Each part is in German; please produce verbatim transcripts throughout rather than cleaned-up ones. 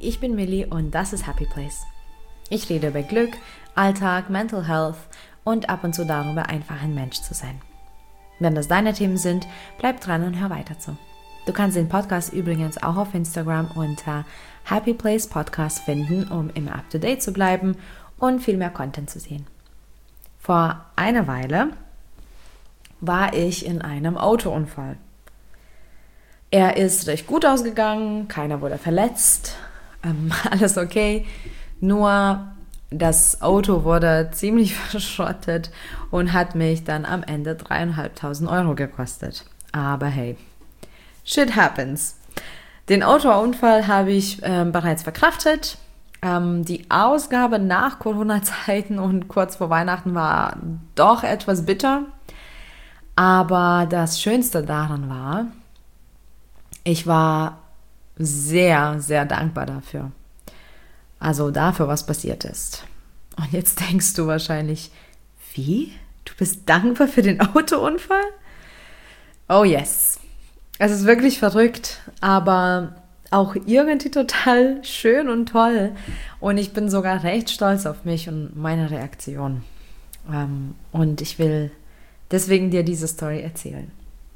ich bin Millie und das ist Happy Place. Ich rede über Glück, Alltag, Mental Health und ab und zu darüber, einfach ein Mensch zu sein. Wenn das deine Themen sind, bleib dran und hör weiter zu. Du kannst den Podcast übrigens auch auf Instagram unter Happy Place Podcast finden, um immer up to date zu bleiben und viel mehr Content zu sehen. Vor einer Weile war ich in einem Autounfall. Er ist recht gut ausgegangen, keiner wurde verletzt, ähm, alles okay. Nur das Auto wurde ziemlich verschrottet und hat mich dann am Ende dreieinhalbtausend Euro gekostet. Aber hey, shit happens. Den Autounfall habe ich ähm, bereits verkraftet. Ähm, die Ausgabe nach Corona-Zeiten und kurz vor Weihnachten war doch etwas bitter. Aber das Schönste daran war, ich war sehr, sehr dankbar dafür. Also dafür, was passiert ist. Und jetzt denkst du wahrscheinlich, wie? Du bist dankbar für den Autounfall? Oh yes. Es ist wirklich verrückt, aber auch irgendwie total schön und toll. Und ich bin sogar recht stolz auf mich und meine Reaktion. Und ich will deswegen dir diese Story erzählen.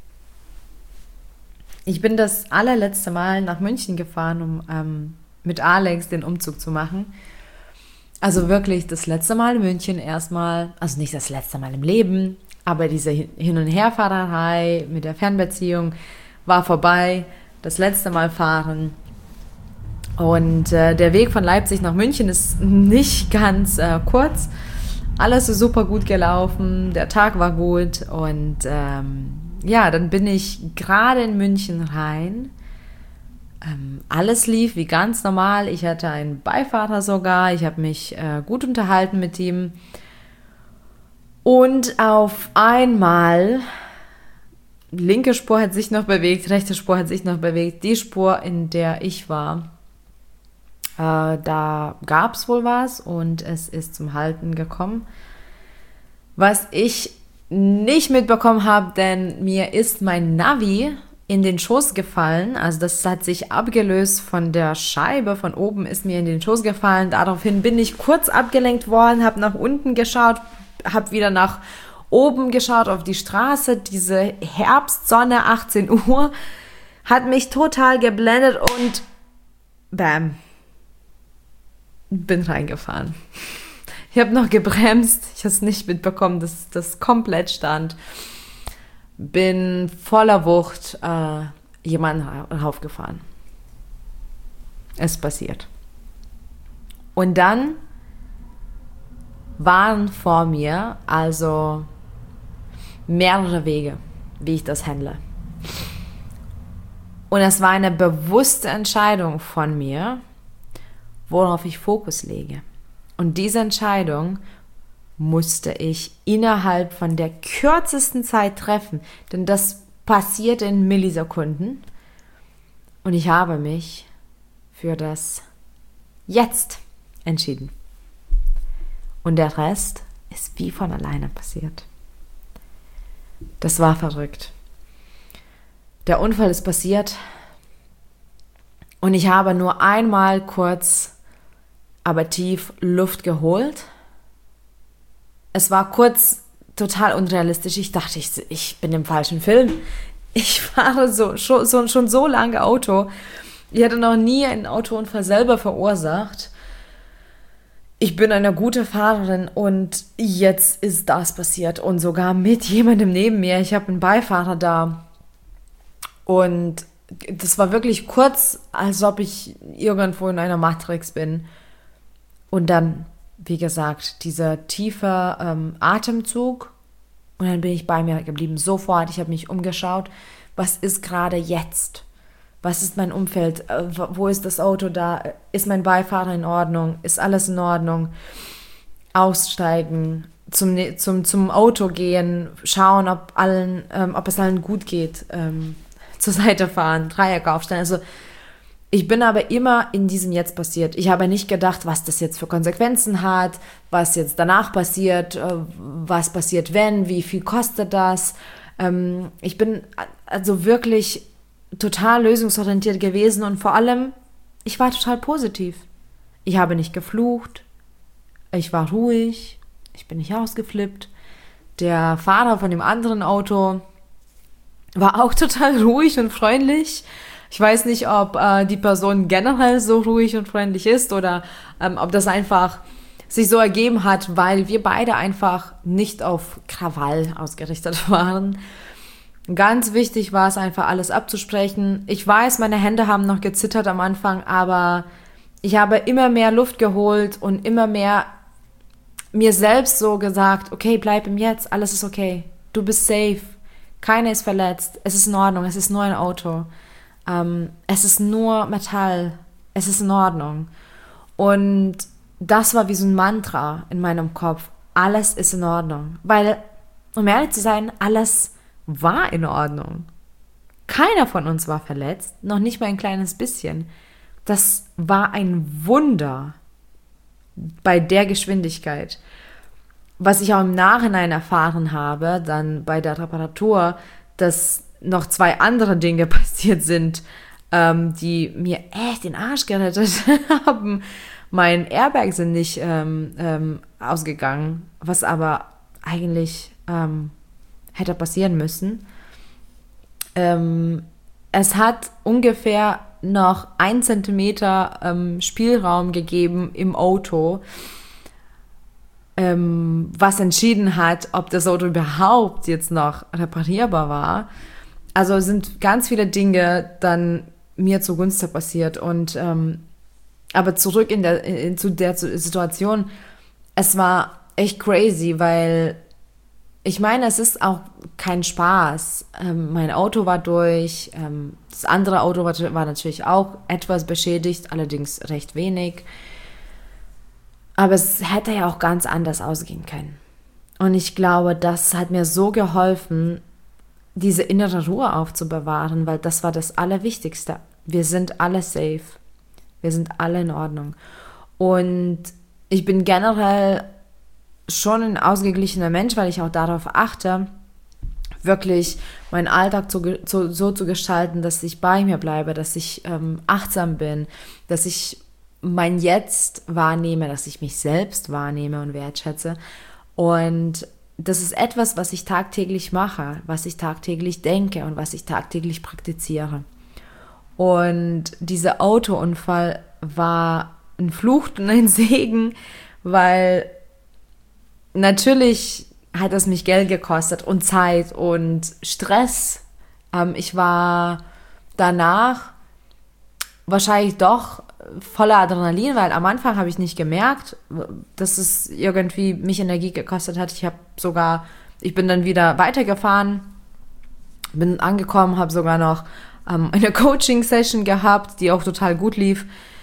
Ich bin das allerletzte Mal nach München gefahren, um ähm, mit Alex den Umzug zu machen. Also wirklich das letzte Mal in München erstmal, also nicht das letzte Mal im Leben, aber diese Hin- und Herfahrerei mit der Fernbeziehung war vorbei. Das letzte Mal fahren. Und äh, der Weg von Leipzig nach München ist nicht ganz äh, kurz. Alles ist super gut gelaufen, der Tag war gut und ähm, ja, dann bin ich gerade in München rein. Ähm, alles lief wie ganz normal. Ich hatte einen Beifahrer sogar. Ich habe mich äh, gut unterhalten mit ihm. Und auf einmal, linke Spur hat sich noch bewegt, rechte Spur hat sich noch bewegt. Die Spur, in der ich war, äh, da gab es wohl was und es ist zum Halten gekommen. Was ich nicht mitbekommen habe, denn mir ist mein Navi in den Schoß gefallen, also das hat sich abgelöst von der Scheibe, von oben ist mir in den Schoß gefallen, daraufhin bin ich kurz abgelenkt worden, habe nach unten geschaut, habe wieder nach oben geschaut auf die Straße, diese Herbstsonne, achtzehn Uhr, hat mich total geblendet und bam, bin reingefahren. Ich habe noch gebremst, ich habe es nicht mitbekommen, dass das komplett stand. Bin voller Wucht äh, jemanden raufgefahren. Es passiert. Und dann waren vor mir also mehrere Wege, wie ich das handle. Und es war eine bewusste Entscheidung von mir, worauf ich Fokus lege. Und diese Entscheidung musste ich innerhalb von der kürzesten Zeit treffen, denn das passiert in Millisekunden. Und ich habe mich für das Jetzt entschieden. Und der Rest ist wie von alleine passiert. Das war verrückt. Der Unfall ist passiert und ich habe nur einmal kurz, aber tief Luft geholt. Es war kurz total unrealistisch. Ich dachte, ich, ich bin im falschen Film. Ich fahre so, schon, so, schon so lange Auto. Ich hatte noch nie einen Autounfall selber verursacht. Ich bin eine gute Fahrerin und jetzt ist das passiert. Und sogar mit jemandem neben mir. Ich habe einen Beifahrer da. Und das war wirklich kurz, als ob ich irgendwo in einer Matrix bin. Und dann, wie gesagt, dieser tiefe ähm, Atemzug und dann bin ich bei mir geblieben, sofort. Ich habe mich umgeschaut, was ist gerade jetzt? Was ist mein Umfeld? Äh, wo ist das Auto da? Ist mein Beifahrer in Ordnung? Ist alles in Ordnung? Aussteigen, zum, zum, zum Auto gehen, schauen, ob, allen, ähm, ob es allen gut geht, ähm, zur Seite fahren, Dreieck aufstellen, also ich bin aber immer in diesem Jetzt passiert. Ich habe nicht gedacht, was das jetzt für Konsequenzen hat, was jetzt danach passiert, was passiert wenn, wie viel kostet das. Ich bin also wirklich total lösungsorientiert gewesen und vor allem, ich war total positiv. Ich habe nicht geflucht, ich war ruhig, ich bin nicht ausgeflippt. Der Fahrer von dem anderen Auto war auch total ruhig und freundlich. Ich weiß nicht, ob äh, die Person generell so ruhig und freundlich ist oder ähm, ob das einfach sich so ergeben hat, weil wir beide einfach nicht auf Krawall ausgerichtet waren. Ganz wichtig war es einfach, alles abzusprechen. Ich weiß, meine Hände haben noch gezittert am Anfang, aber ich habe immer mehr Luft geholt und immer mehr mir selbst so gesagt, okay, bleib im Jetzt, alles ist okay. Du bist safe, keiner ist verletzt, es ist in Ordnung, es ist nur ein Auto. Ähm, es ist nur Metall, es ist in Ordnung. Und das war wie so ein Mantra in meinem Kopf. Alles ist in Ordnung. Weil, um ehrlich zu sein, alles war in Ordnung. Keiner von uns war verletzt, noch nicht mal ein kleines bisschen. Das war ein Wunder bei der Geschwindigkeit. Was ich auch im Nachhinein erfahren habe, dann bei der Reparatur, dass noch zwei andere Dinge passiert sind, ähm, die mir echt den Arsch gerettet haben. Mein Airbag sind nicht ähm, ähm, ausgegangen, was aber eigentlich ähm, hätte passieren müssen. Ähm, es hat ungefähr noch ein Zentimeter ähm, Spielraum gegeben im Auto, ähm, was entschieden hat, ob das Auto überhaupt jetzt noch reparierbar war. Also sind ganz viele Dinge dann mir zugunsten passiert. Und ähm, aber zurück in der, in, zu der Situation, es war echt crazy, weil ich meine, es ist auch kein Spaß. Ähm, mein Auto war durch, ähm, das andere Auto war, war natürlich auch etwas beschädigt, allerdings recht wenig. Aber es hätte ja auch ganz anders ausgehen können. Und ich glaube, das hat mir so geholfen, diese innere Ruhe aufzubewahren, weil das war das Allerwichtigste. Wir sind alle safe. Wir sind alle in Ordnung. Und ich bin generell schon ein ausgeglichener Mensch, weil ich auch darauf achte, wirklich meinen Alltag zu, zu, so zu gestalten, dass ich bei mir bleibe, dass ich ähm, achtsam bin, dass ich mein Jetzt wahrnehme, dass ich mich selbst wahrnehme und wertschätze. Und das ist etwas, was ich tagtäglich mache, was ich tagtäglich denke und was ich tagtäglich praktiziere. Und dieser Autounfall war ein Fluch und ein Segen, weil natürlich hat es mich Geld gekostet und Zeit und Stress. Ähm, ich war danach wahrscheinlich doch voller Adrenalin, weil am Anfang habe ich nicht gemerkt, dass es irgendwie mich Energie gekostet hat. Ich habe sogar, ich bin dann wieder weitergefahren, bin angekommen, habe sogar noch ähm, eine Coaching-Session gehabt, die auch total gut lief.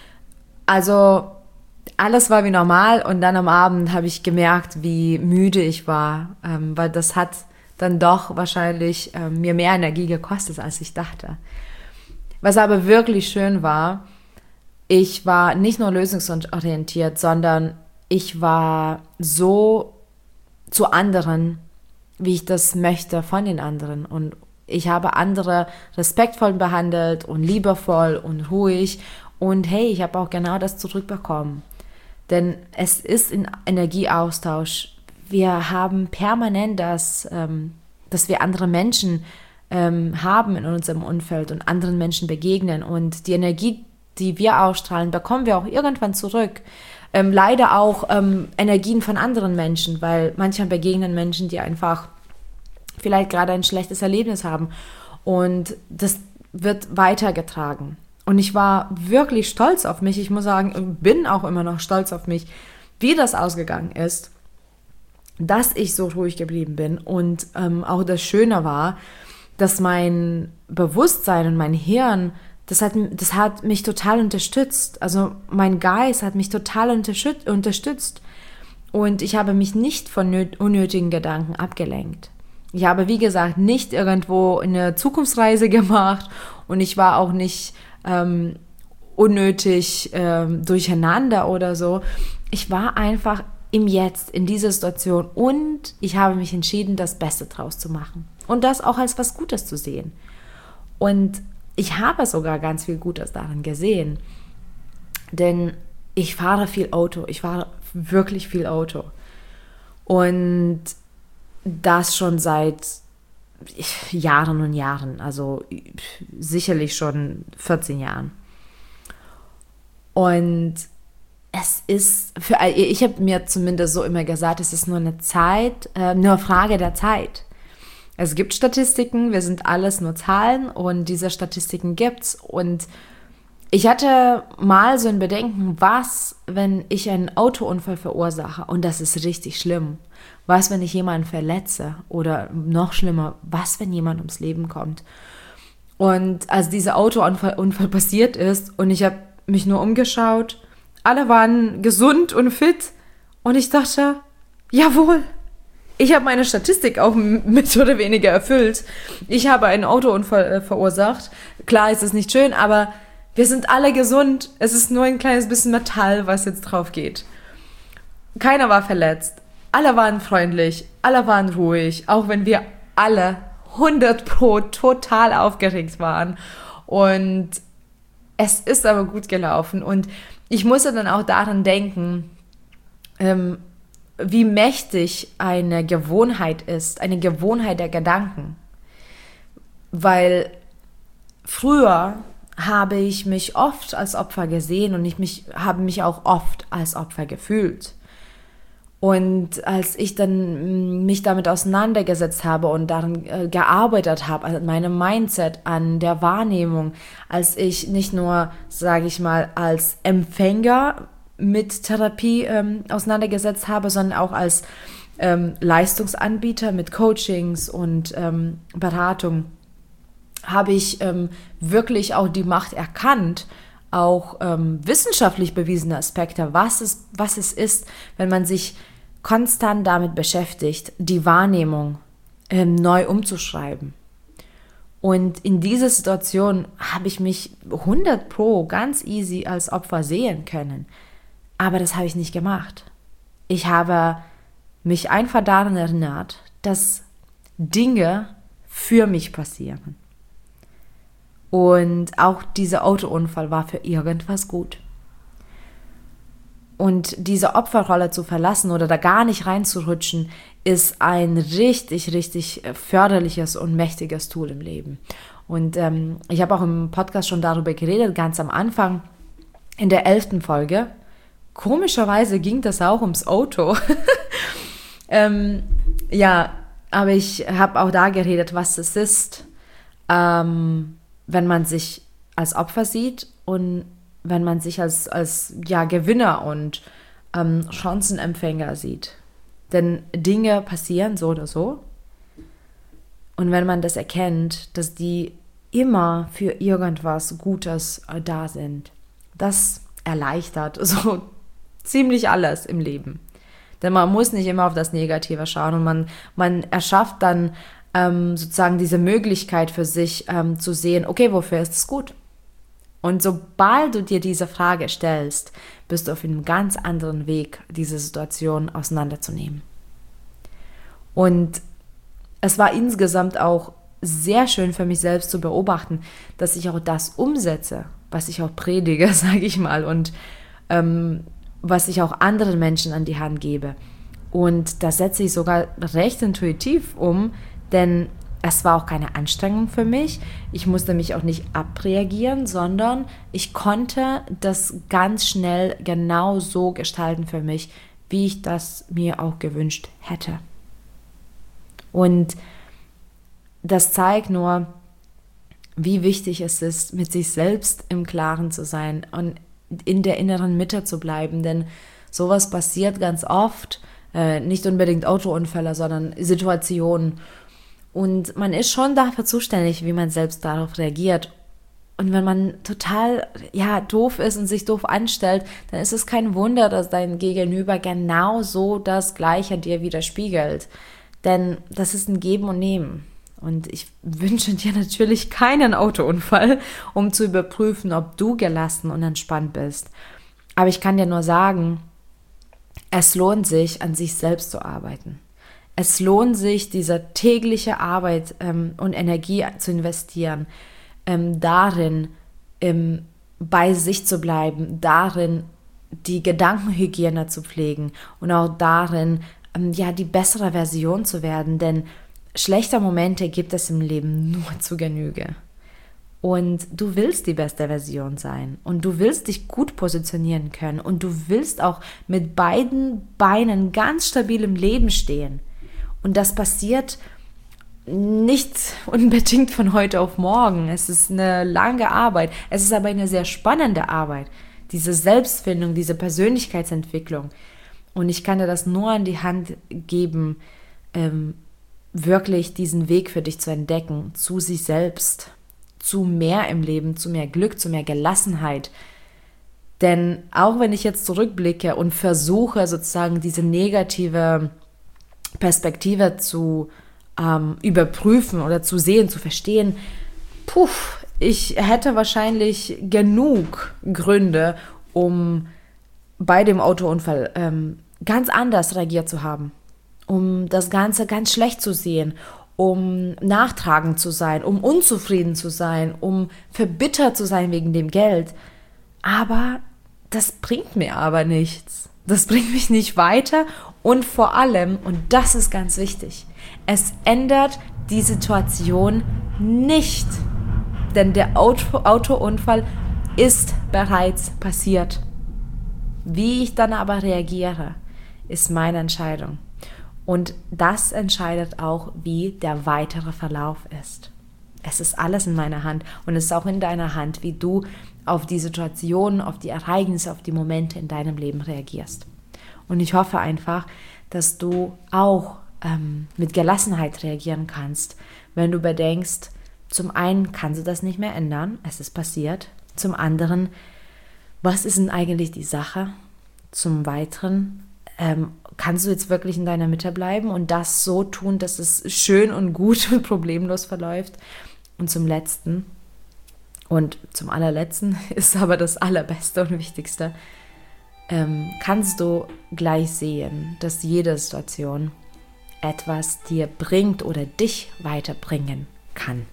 Also alles war wie normal und dann am Abend habe ich gemerkt, wie müde ich war, ähm, weil das hat dann doch wahrscheinlich ähm, mir mehr Energie gekostet, als ich dachte. Was aber wirklich schön war, ich war nicht nur lösungsorientiert, sondern ich war so zu anderen, wie ich das möchte von den anderen. Und ich habe andere respektvoll behandelt und liebevoll und ruhig. Und hey, ich habe auch genau das zurückbekommen. Denn es ist ein Energieaustausch. Wir haben permanent das, ähm, dass wir andere Menschen ähm, haben in unserem Umfeld und anderen Menschen begegnen. Und die Energie, die wir ausstrahlen, bekommen wir auch irgendwann zurück. Ähm, leider auch ähm, Energien von anderen Menschen, weil manchmal begegnen Menschen, die einfach vielleicht gerade ein schlechtes Erlebnis haben. Und das wird weitergetragen. Und ich war wirklich stolz auf mich. Ich muss sagen, bin auch immer noch stolz auf mich, wie das ausgegangen ist, dass ich so ruhig geblieben bin. Und ähm, auch das Schöne war, dass mein Bewusstsein und mein Hirn, das hat, das hat mich total unterstützt. Also mein Geist hat mich total unterstützt. Und ich habe mich nicht von unnötigen Gedanken abgelenkt. Ich habe, wie gesagt, nicht irgendwo eine Zukunftsreise gemacht und ich war auch nicht ähm, unnötig ähm, durcheinander oder so. Ich war einfach im Jetzt, in dieser Situation und ich habe mich entschieden, das Beste draus zu machen und das auch als was Gutes zu sehen. Und ich habe sogar ganz viel Gutes darin gesehen. Denn ich fahre viel Auto, ich fahre wirklich viel Auto. Und das schon seit Jahren und Jahren, also sicherlich schon vierzehn Jahren. Und es ist, für, ich habe mir zumindest so immer gesagt, es ist nur eine Zeit, äh, nur eine Frage der Zeit. Es gibt Statistiken, wir sind alles nur Zahlen und diese Statistiken gibt's. Und ich hatte mal so ein Bedenken, was, wenn ich einen Autounfall verursache und das ist richtig schlimm. Was, wenn ich jemanden verletze oder noch schlimmer, was, wenn jemand ums Leben kommt. Und als dieser Autounfall Unfall passiert ist und ich habe mich nur umgeschaut, alle waren gesund und fit und ich dachte, jawohl, ich habe meine Statistik auch mit oder weniger erfüllt. Ich habe einen Autounfall äh, verursacht. Klar ist es nicht schön, aber wir sind alle gesund. Es ist nur ein kleines bisschen Metall, was jetzt drauf geht. Keiner war verletzt. Alle waren freundlich. Alle waren ruhig. Auch wenn wir alle hundert Pro total aufgeregt waren. Und es ist aber gut gelaufen. Und ich musste dann auch daran denken, ähm, wie mächtig eine Gewohnheit ist, eine Gewohnheit der Gedanken. Weil früher habe ich mich oft als Opfer gesehen und ich mich, habe mich auch oft als Opfer gefühlt. Und als ich dann mich damit auseinandergesetzt habe und daran äh, gearbeitet habe, an meinem Mindset, an der Wahrnehmung, als ich nicht nur, sage ich mal, als Empfänger mit Therapie ähm, auseinandergesetzt habe, sondern auch als ähm, Leistungsanbieter mit Coachings und ähm, Beratung, habe ich ähm, wirklich auch die Macht erkannt, auch ähm, wissenschaftlich bewiesene Aspekte, was es, was es ist, wenn man sich konstant damit beschäftigt, die Wahrnehmung ähm, neu umzuschreiben. Und in dieser Situation habe ich mich hundert Pro ganz easy als Opfer sehen können. Aber das habe ich nicht gemacht. Ich habe mich einfach daran erinnert, dass Dinge für mich passieren. Und auch dieser Autounfall war für irgendwas gut. Und diese Opferrolle zu verlassen oder da gar nicht reinzurutschen, ist ein richtig, richtig förderliches und mächtiges Tool im Leben. Und ähm, ich habe auch im Podcast schon darüber geredet, ganz am Anfang, in der elften Folge. Komischerweise ging das auch ums Auto. ähm, ja, aber ich habe auch da geredet, was es ist, ähm, wenn man sich als Opfer sieht und wenn man sich als, als ja, Gewinner und ähm, Chancenempfänger sieht. Denn Dinge passieren so oder so. Und wenn man das erkennt, dass die immer für irgendwas Gutes äh, da sind, das erleichtert so ziemlich alles im Leben. Denn man muss nicht immer auf das Negative schauen und man, man erschafft dann ähm, sozusagen diese Möglichkeit für sich ähm, zu sehen, okay, wofür ist es gut? Und sobald du dir diese Frage stellst, bist du auf einem ganz anderen Weg, diese Situation auseinanderzunehmen. Und es war insgesamt auch sehr schön für mich selbst zu beobachten, dass ich auch das umsetze, was ich auch predige, sage ich mal, und ähm, was ich auch anderen Menschen an die Hand gebe. Und das setze ich sogar recht intuitiv um, denn es war auch keine Anstrengung für mich. Ich musste mich auch nicht abreagieren, sondern ich konnte das ganz schnell genau so gestalten für mich, wie ich das mir auch gewünscht hätte. Und das zeigt nur, wie wichtig es ist, mit sich selbst im Klaren zu sein und in der inneren Mitte zu bleiben, denn sowas passiert ganz oft, äh, nicht unbedingt Autounfälle, sondern Situationen. Und man ist schon dafür zuständig, wie man selbst darauf reagiert. Und wenn man total ja, doof ist und sich doof anstellt, dann ist es kein Wunder, dass dein Gegenüber genau so das Gleiche dir widerspiegelt. Denn das ist ein Geben und Nehmen. Und ich wünsche dir natürlich keinen Autounfall, um zu überprüfen, ob du gelassen und entspannt bist. Aber ich kann dir nur sagen, es lohnt sich, an sich selbst zu arbeiten. Es lohnt sich, diese tägliche Arbeit ähm, und Energie zu investieren, ähm, darin ähm, bei sich zu bleiben, darin die Gedankenhygiene zu pflegen und auch darin, ähm, ja, die bessere Version zu werden, denn schlechte Momente gibt es im Leben nur zu Genüge. Und du willst die beste Version sein und du willst dich gut positionieren können und du willst auch mit beiden Beinen ganz stabil im Leben stehen. Und das passiert nicht unbedingt von heute auf morgen. Es ist eine lange Arbeit. Es ist aber eine sehr spannende Arbeit. Diese Selbstfindung, diese Persönlichkeitsentwicklung. Und ich kann dir das nur an die Hand geben, ähm, wirklich diesen Weg für dich zu entdecken, zu sich selbst, zu mehr im Leben, zu mehr Glück, zu mehr Gelassenheit. Denn auch wenn ich jetzt zurückblicke und versuche, sozusagen diese negative Perspektive zu ähm, überprüfen oder zu sehen, zu verstehen, puff, ich hätte wahrscheinlich genug Gründe, um bei dem Autounfall ähm, ganz anders reagiert zu haben, um das Ganze ganz schlecht zu sehen, um nachtragend zu sein, um unzufrieden zu sein, um verbittert zu sein wegen dem Geld. Aber das bringt mir aber nichts. Das bringt mich nicht weiter und vor allem, und das ist ganz wichtig, es ändert die Situation nicht. Denn der Auto, Autounfall ist bereits passiert. Wie ich dann aber reagiere, ist meine Entscheidung. Und das entscheidet auch, wie der weitere Verlauf ist. Es ist alles in meiner Hand und es ist auch in deiner Hand, wie du auf die Situationen, auf die Ereignisse, auf die Momente in deinem Leben reagierst. Und ich hoffe einfach, dass du auch ähm, mit Gelassenheit reagieren kannst, wenn du bedenkst, zum einen kannst du das nicht mehr ändern, es ist passiert. Zum anderen, was ist denn eigentlich die Sache? Zum Weiteren, ähm, kannst du jetzt wirklich in deiner Mitte bleiben und das so tun, dass es schön und gut und problemlos verläuft? Und zum Letzten und zum Allerletzten ist aber das Allerbeste und Wichtigste, ähm, kannst du gleich sehen, dass jede Situation etwas dir bringt oder dich weiterbringen kann.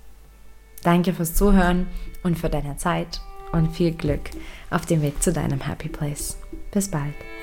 Danke fürs Zuhören und für deine Zeit und viel Glück auf dem Weg zu deinem Happy Place. Bis bald.